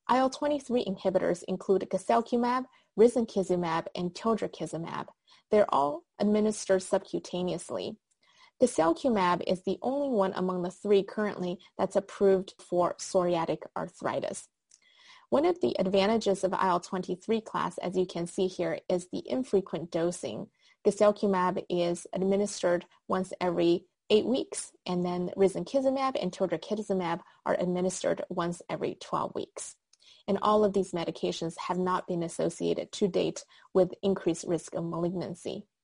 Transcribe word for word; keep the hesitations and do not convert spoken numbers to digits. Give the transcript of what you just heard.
I L twenty-three inhibitors include guselkumab, risankizumab, and tildrakizumab. They're all administered subcutaneously. Guselkumab is the only one among the three currently that's approved for psoriatic arthritis. One of the advantages of I L twenty-three class, as you can see here, is the infrequent dosing. Guselkumab is administered once every eight weeks, and then risankizumab and tildrakizumab are administered once every twelve weeks. And all of these medications have not been associated to date with increased risk of malignancy.